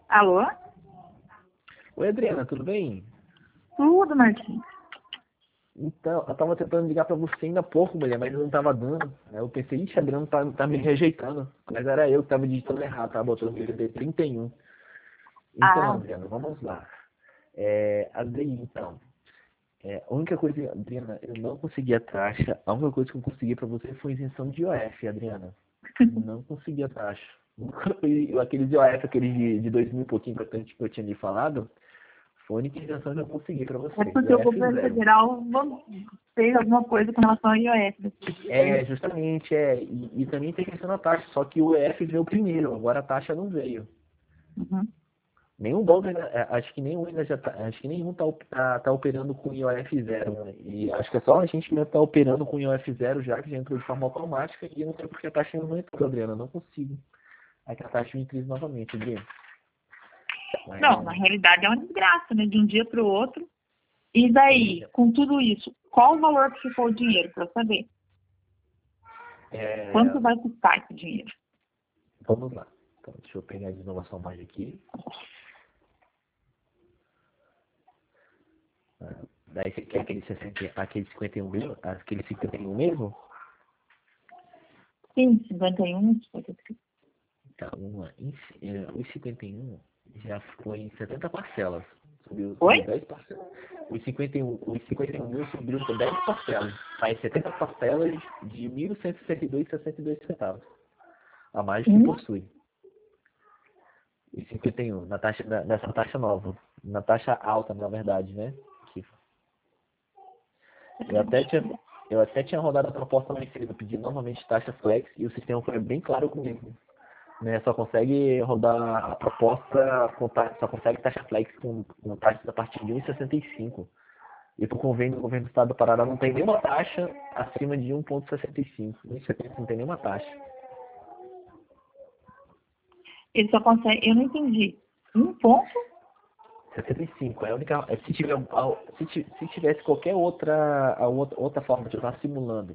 Alô? Oi, Adriana, tudo bem? Tudo, Marquinhos. Então, eu tava tentando ligar pra você ainda há pouco, mulher, mas não tava dando. Aí eu pensei, ixi, a Adriana tá me rejeitando. Mas era eu que tava digitando errado, tava botando BBB 31. Então, Ah, Adriana, vamos lá. Adriana, então, a única coisa, Adriana, eu não consegui a taxa. A única coisa que eu consegui pra você foi isenção de IOF, Adriana. Não consegui a taxa. Aqueles IOF, aqueles de 2 mil e pouquinho que eu tinha lhe falado, foi a única isenção que eu consegui pra é você. porque o IOF governo zero. federal fez alguma coisa com relação ao IOS. Justamente, e também tem questão da taxa, só que o EF veio primeiro, agora a taxa não veio. Uhum. Nenhum banco, acho que nenhum ainda acho que nenhum tá operando com IOF zero, né? E acho que é só a gente que tá operando com IOF zero já, que já entrou de forma automática, e eu não sei porque a taxa ainda não entrou, Adriana, não consigo. Aí que a taxa me crise novamente, Adriana. Não, na realidade é uma desgraça, né? De um dia para o outro. E daí, É, com tudo isso, qual o valor que ficou o dinheiro, para eu saber? é, Quanto vai custar esse dinheiro? vamos lá. Então, deixa eu pegar de novo a sua imagem aqui. Daí você quer aquele 51 mil, aquele 51 mesmo? Sim, 51, 53. Tá, os 51 já foi em 70 parcelas. Subiu Oi? 10 parcelas. Os 51 mil subiram por 10 parcelas. Faz 70 parcelas de 1.162,62 centavos. A mais que Hum? possui. Os 51, nessa taxa nova. Na taxa alta, na verdade, né? Que eu até tinha, eu até tinha rodado a proposta mais cedo, pedi novamente taxa flex e o sistema foi bem claro comigo. Né, só consegue rodar a proposta, só consegue taxa flex com taxas a partir de 1,65. E para o convênio do governo do estado do Pará não tem nenhuma taxa acima de 1,65. 1,70 não tem nenhuma taxa. Ele só consegue, eu não entendi. Um ponto? 65 é a única. Se tivesse qualquer outra forma de eu estar simulando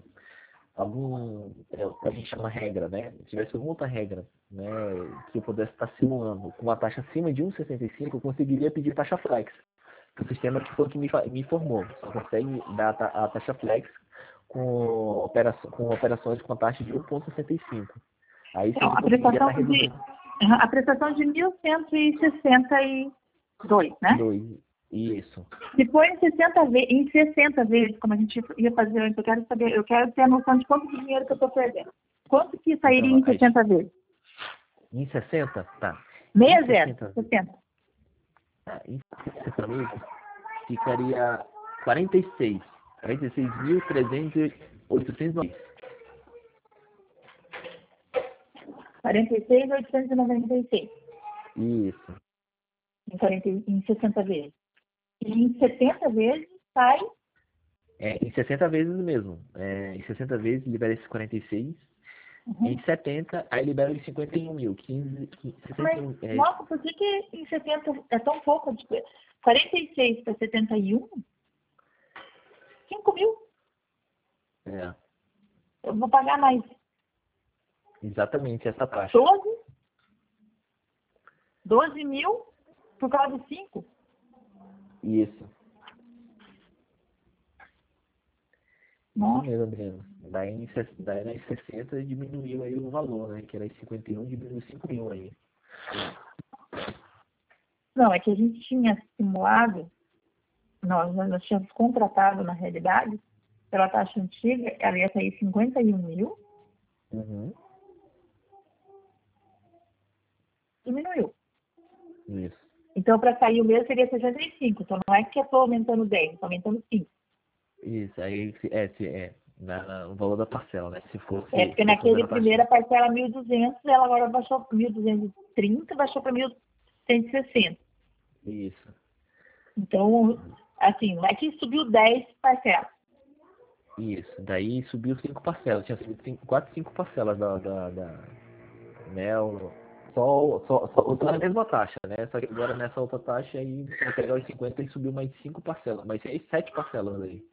a gente chama regra, né? Se tivesse alguma outra regra, né, que eu pudesse estar simulando com uma taxa acima de 1,65, eu conseguiria pedir taxa flex. O sistema que foi que me informou. Só consegue dar a taxa flex com operações com taxa de 1,65. Aí sim Então, que conseguiria estar reduzindo a prestação de 1.162, né? 2. Isso. Se for em 60 vezes, como a gente ia fazer antes, eu quero saber, eu quero ter a noção de quanto de dinheiro que eu estou perdendo. Quanto que sairia Então, em 60 vezes? em 60, tá. Em 60, 60, 60. em 60 vezes, ficaria 46. 46.890. 46.896 Isso. em 60 vezes. E em 70 vezes sai, Em 60 vezes mesmo. Em 60 vezes libera esses 46. Em uhum. 70, aí libera os 51 mil. Mas, 61, nossa, por que em 70 é tão pouco? 46 para 71? 5 mil. é, Eu vou pagar mais exatamente essa taxa. 12 mil por causa de 5. Isso. Isso Nossa. mesmo, Adriano. Daí nas 60 diminuiu aí o valor, né? Que era em 51, diminuiu 5 mil aí. Não, é que a gente tinha simulado, nós tínhamos contratado, na realidade, pela taxa antiga, ela ia sair 51 mil, Uhum. diminuiu. Isso. Então, para sair o mesmo seria 65. Então, não é que eu estou aumentando 10, estou aumentando 5. Isso. Aí, o valor da parcela, né? Se É, fosse, porque fosse usando naquele a taxa. primeira parcela 1.200, ela agora baixou para 1.230, baixou para 1.160. Isso. Então, assim, não é que subiu 10 parcelas. Isso. Daí subiu 5 parcelas. Tinha subido 4, 5 parcelas né? Só usando a mesma taxa, né? Só que agora nessa outra taxa aí, se eu pegar os 50 e subiu mais 5 parcelas. Mais 7 parcelas aí.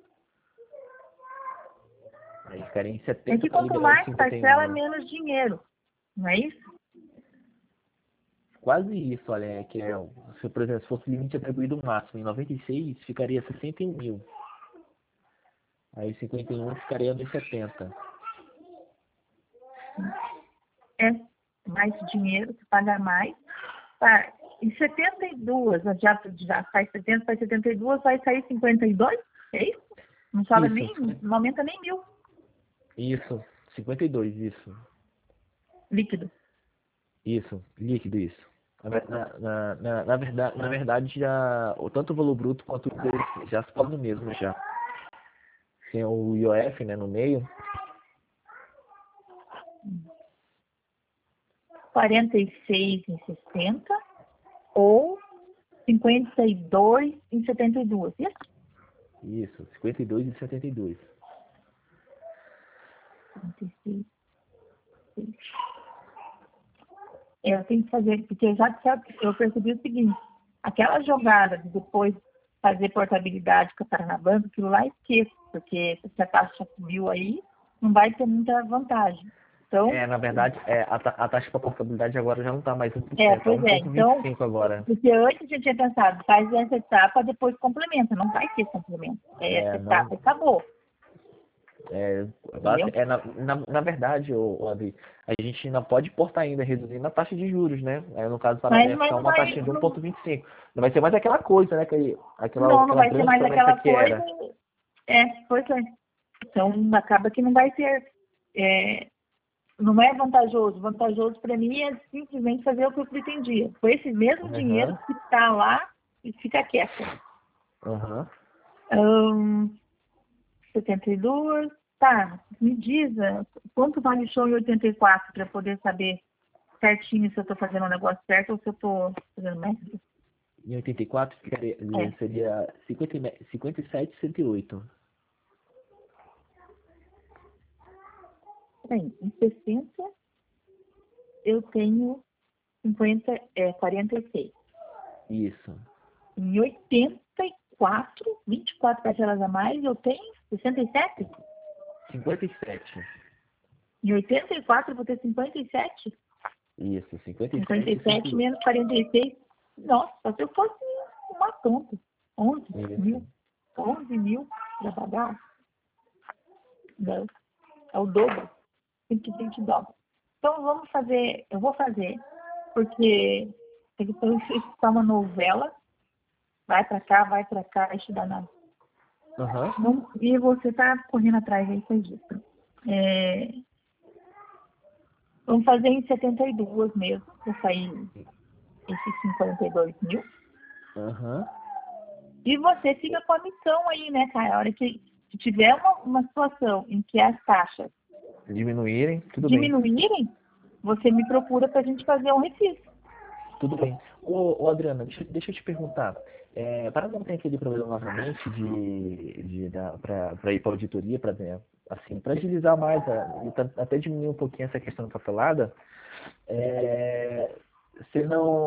Aí ficaria em É 70 que para quanto liberar os mais 51 parcela, mil. menos dinheiro. Não é isso? quase isso, olha, que é, se, por exemplo, se fosse o limite atribuído máximo em 96, ficaria 61 mil. Aí 51 ficaria nos 70. É mais dinheiro, você paga mais. Tá, em 72, já sai 70, sai 72, vai sair 52? É isso? Não sobra nem, não aumenta nem 1.000 Isso, 52, isso. líquido. Isso, líquido, isso. Na verdade, já, tanto o valor bruto quanto o preço já se torna o mesmo já. Tem o IOF, né, no meio. 46 em 60 ou 52 em 72. Isso, 52 e 72. 56. Eu tenho que fazer, porque eu percebi o seguinte, aquela jogada de depois fazer portabilidade com a Paranabanco, aquilo lá esqueço, porque se a taxa subiu aí, não vai ter muita vantagem. Então, Na verdade, a taxa para portabilidade agora já não está mais 1%, pois é, então, 1,25 agora. porque antes a gente tinha pensado, faz essa etapa, depois complementa, não vai ter complemento. Essa etapa acabou. Na verdade, Adri, a gente ainda pode portar ainda, reduzindo a taxa de juros, né? Aí, no caso, para ficar uma taxa de 1,25. Não vai ser mais aquela coisa, né? Aquela não vai ser mais aquela coisa. Pois é. Então, acaba que não vai ter. Não é vantajoso. Vantajoso para mim é simplesmente fazer o que eu pretendia. Foi esse mesmo dinheiro que está lá e fica quieto. 72. Tá, me diz quanto vale o show em 84 para eu poder saber certinho se eu estou fazendo o negócio certo ou se eu estou fazendo método. Em 84 seria 57,108. Bem, em 60 eu tenho 46. Isso. Em 84, 24 parcelas a mais, eu tenho 67? 57. Em 84 eu vou ter 57? Isso, 57 menos 46. Nossa, se eu fosse uma tonta. 11 mil. 11 mil para pagar. Não. É o dobro. Simplesmente dobro. Então vamos fazer, eu vou fazer, porque depois isso é uma novela. Vai para cá, estudar nada. E você tá correndo atrás aí, faz isso. Vamos fazer em 72 mesmo, para sair esses 52 mil. E você fica com a missão aí, né, cara? A hora que tiver uma situação em que as taxas diminuírem, você me procura para a gente fazer um refis. Tudo bem. Ô Adriana, deixa eu te perguntar. Para não ter aquele problema novamente para ir para a auditoria, para agilizar mais, até diminuir um pouquinho essa questão da papelada, você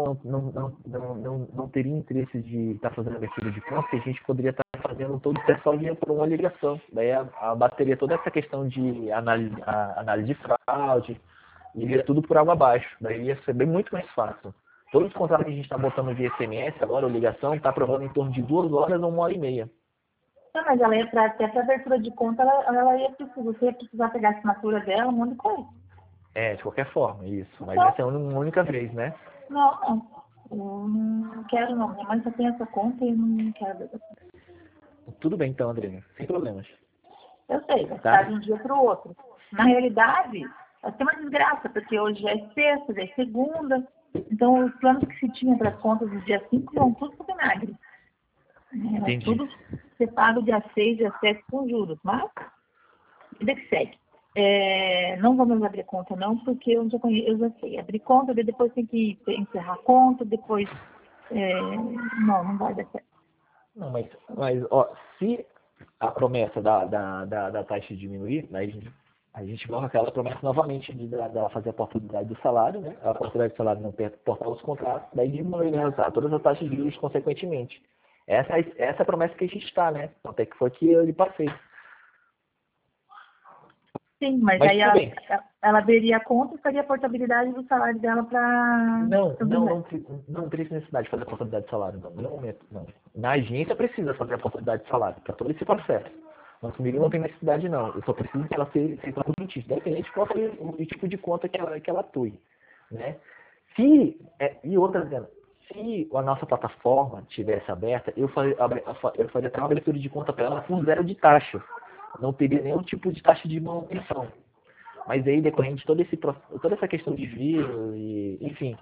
não teria interesse de estar fazendo abertura de conta, que a gente poderia estar fazendo todo o pessoal via por uma ligação. Daí abateria toda essa questão de análise de fraude, iria tudo por água abaixo. Daí ia ser muito mais fácil. Todos os contratos que a gente está botando via SMS agora, ou ligação, está aprovando em torno de 2 horas ou 1h30. Não, mas ela ia até para abertura de conta, você ia precisar pegar a assinatura dela, um monte de coisa. De qualquer forma, isso. Mas essa é uma única vez, né? Não. Eu não quero, não. Minha mãe só tem essa conta e não quero. Tudo bem, então, Adriana. Sem problemas. Eu sei, vai ficar de um dia para o outro. Na realidade, vai ser uma desgraça, porque hoje já é sexta, já é segunda. Então, os planos que se tinha para as contas do dia 5 vão tudo para o vinagre. Tudo ser pago dia 6, dia 7 com juros. Mas, vida que segue. Não vamos abrir conta, não, porque eu já sei. Abrir conta, depois tem que encerrar a conta, depois... não vai dar certo. Não, mas se a promessa da taxa diminuir, aí a gente coloca aquela promessa novamente de fazer a portabilidade do salário, né? A portabilidade do salário não portar os contratos, daí diminui, né? Todas as taxas de juros consequentemente. Essa é a promessa que a gente está, né? Até que foi que eu lhe passei. Sim, mas aí ela abriria a conta e faria a portabilidade do salário dela para... Não teria necessidade de fazer a portabilidade de salário, não. No momento, não. Na agência precisa fazer a portabilidade de salário, para todo esse processo. Mas comigo não tem necessidade, não. Eu só preciso que ela seja correntista, independente de qual for o tipo de conta que ela atue. Né? E outra, Adriana, se a nossa plataforma tivesse aberta, eu faria até uma abertura de conta para ela com 0 de taxa. Não teria nenhum tipo de taxa de manutenção. Mas aí, decorrente de toda essa questão de vírus, e, enfim,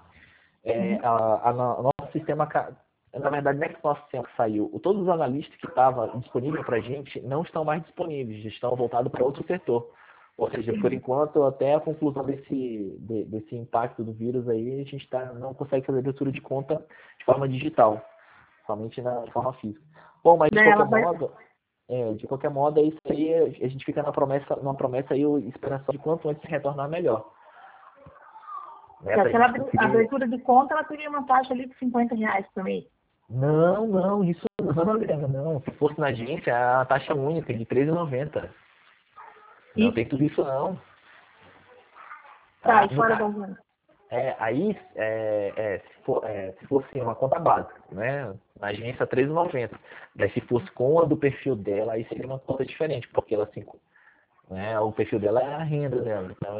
o nosso sistema, na verdade, não é que o nosso sistema saiu. Todos os analistas que estavam disponíveis para a gente não estão mais disponíveis, estão voltados para outro setor. Ou seja, por enquanto, até a conclusão desse impacto do vírus aí, a gente não consegue fazer abertura de conta de forma digital, somente na forma física. Bom, mas de qualquer modo, é isso aí, a gente fica numa promessa aí, esperança de quanto antes se retornar melhor. Aquela abertura de conta, ela teria uma taxa ali de R$50 por mês. Não, isso não. Se fosse na agência, a taxa única de R$13,90. Não tem tudo isso, não. Tá, e fora da agência? Aí, se fosse uma conta básica, né? Na agência, R$13,90. Daí, se fosse com a do perfil dela, aí seria uma conta diferente, porque ela, assim, né, o perfil dela é a renda dela. Então,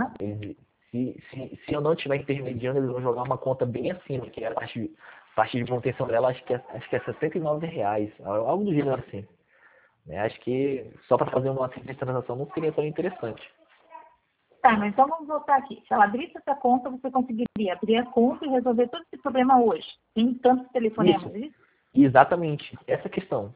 se eu não estiver intermediando, eles vão jogar uma conta bem acima, que é a taxa de manutenção dela, acho que é R$69, algo do gênero assim. Acho que só para fazer uma simples transação não seria tão interessante. Tá, mas então vamos voltar aqui. Se ela abrisse essa conta, você conseguiria abrir a conta e resolver todo esse problema hoje. Tem tantos telefonemas, isso? Exatamente. Essa questão.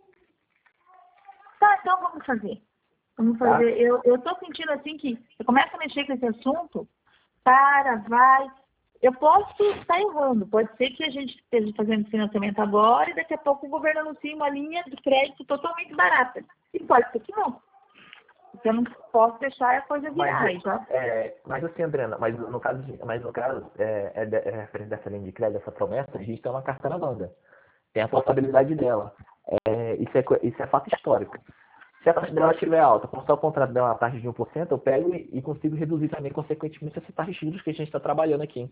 Tá, então vamos fazer. Tá. Eu tô sentindo assim que eu começo a mexer com esse assunto, vai. Eu posso estar errando. Pode ser que a gente esteja fazendo financiamento agora e daqui a pouco o governo anuncie uma linha de crédito totalmente barata. E pode ser que não. Porque eu não posso deixar a coisa virar. Mas assim, Adriana, mas no caso referente dessa linha de crédito, dessa promessa, a gente tem uma carteira banda. Tem a portabilidade dela. Isso é fato histórico. Se a taxa dela estiver alta, como só o contrato der uma taxa de 1%, eu pego e consigo reduzir também, consequentemente, essa taxa de juros que a gente está trabalhando aqui.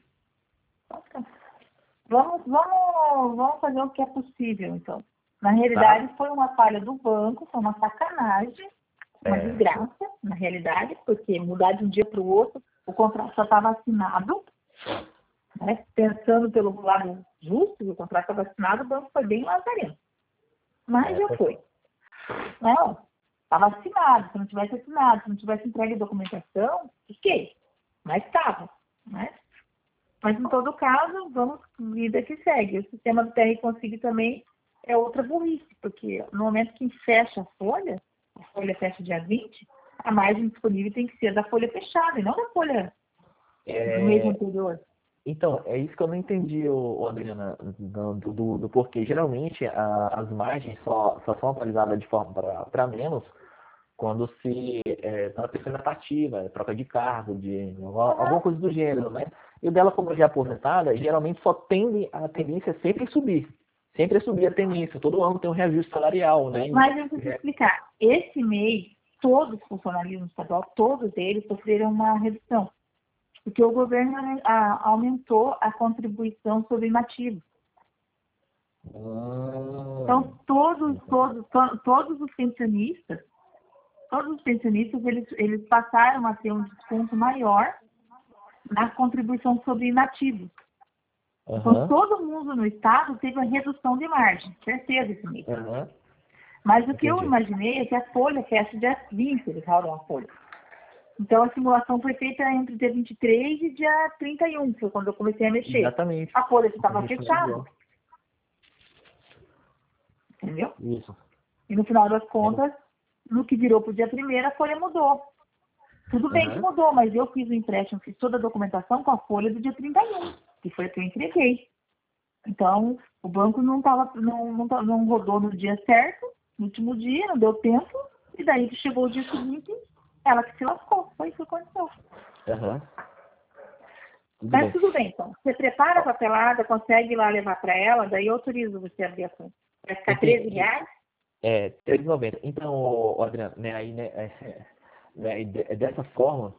Vamos fazer o que é possível, então. Na realidade, foi uma falha do banco, foi uma sacanagem, uma desgraça, na realidade, porque mudar de um dia para o outro, o contrato já estava assinado, né? Pensando pelo lado justo, o contrato estava assinado, o banco foi bem lazarento. Mas já foi. Não, estava assinado, se não tivesse assinado, se não tivesse entregue a documentação, fiquei. Mas estava, né? Mas, em todo caso, vamos vida que segue. O sistema do TR Consigo também é outra burrice, porque no momento que fecha a folha fecha dia 20, a margem disponível tem que ser da folha fechada, e não da folha do mês anterior. Então, é isso que eu não entendi, Adriana, do porquê. Geralmente, as margens só são atualizadas de forma para menos quando se está uma pessoa inativa, troca de cargo, alguma coisa do gênero, né? E o dela, como já é aposentada, geralmente só a tendência é sempre subir. Sempre é subir a tendência. Todo ano tem um reajuste salarial, né? Mas eu preciso explicar. Esse mês, todos os funcionalismo estadual, todos eles sofreram uma redução. Porque o governo aumentou a contribuição sobre inativos. Então, todos os pensionistas, eles passaram a ter um desconto maior na contribuição sobre inativos. Então, todo mundo no estado teve uma redução de margem, certeza esse mês. Mas o que eu imaginei é que a folha fecha dia 20, eles rodam a folha. Então, a simulação foi feita entre dia 23 e dia 31, foi quando eu comecei a mexer. Exatamente. A folha estava fechada. Entendeu? Isso. E no final das contas, no que virou para o dia 1º, a folha mudou. Tudo bem que mudou, mas eu fiz o empréstimo, fiz toda a documentação com a folha do dia 31, que foi a que eu entreguei. Então, o banco não rodou no dia certo, no último dia, não deu tempo, e daí chegou o dia seguinte, ela que se lascou. Foi isso que aconteceu. Mas tudo bem, então. Você prepara a papelada, consegue ir lá levar para ela, daí eu autorizo você a abrir a conta. Vai ficar R$13? R$13,90. Então, Adriano, né, aí, né, né? É dessa forma,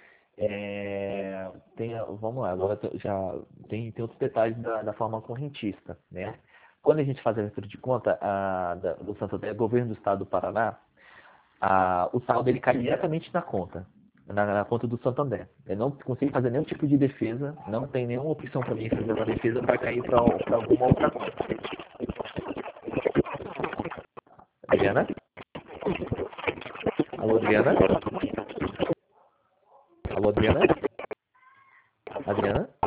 vamos lá, agora já tem outros detalhes da forma correntista, né? Quando a gente faz a abertura de conta do Santander, governo do estado do Paraná, o saldo ele cai diretamente na conta, na conta do Santander. Eu não consigo fazer nenhum tipo de defesa, não tem nenhuma opção para mim fazer uma defesa para cair para alguma outra conta. Adriana? Alô, Adriana? Alô, Adriana? Adriana?